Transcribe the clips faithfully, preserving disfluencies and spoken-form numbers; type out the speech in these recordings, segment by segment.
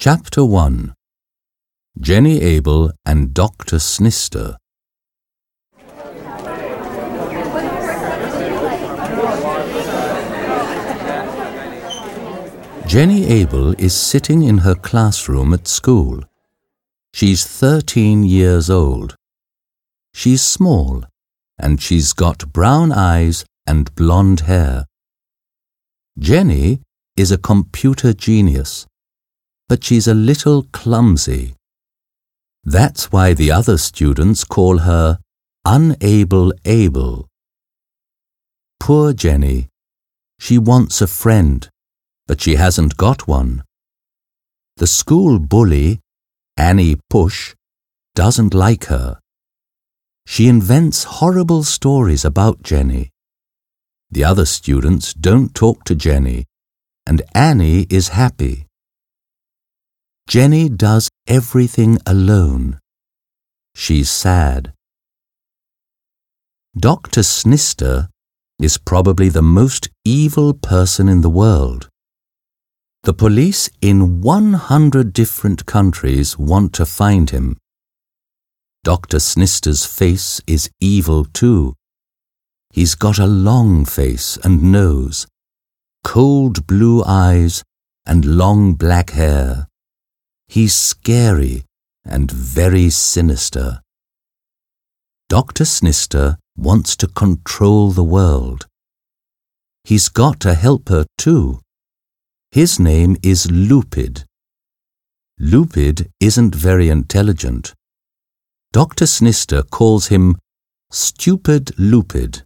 Chapter one. Jenny Abel and Doctor Snister. Jenny Abel is sitting in her classroom at school. She's thirteen years old. She's small, and she's got brown eyes and blonde hair. Jenny is a computer genius, but she's a little clumsy. That's why the other students call her Unable Able. Poor Jenny. She wants a friend, but she hasn't got one. The school bully, Annie Push, doesn't like her. She invents horrible stories about Jenny. The other students don't talk to Jenny, and Annie is happy. Jenny does everything alone. She's sad. Doctor Snister is probably the most evil person in the world. The police in one hundred different countries want to find him. Doctor Snister's face is evil too. He's got a long face and nose, cold blue eyes and long black hair. He's scary and very sinister. Doctor Snister wants to control the world. He's got a helper too. His name is Lupid. Lupid isn't very intelligent. Doctor Snister calls him Stupid Lupid.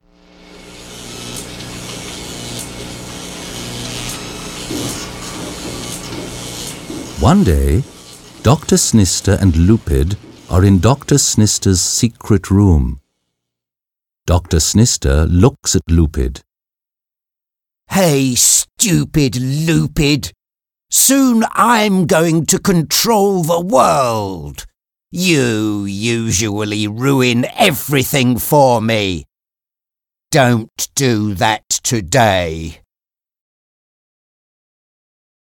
One day, Doctor Snister and Lupid are in Doctor Snister's secret room. Doctor Snister looks at Lupid. Hey, stupid Lupid! Soon I'm going to control the world. You usually ruin everything for me. Don't do that today.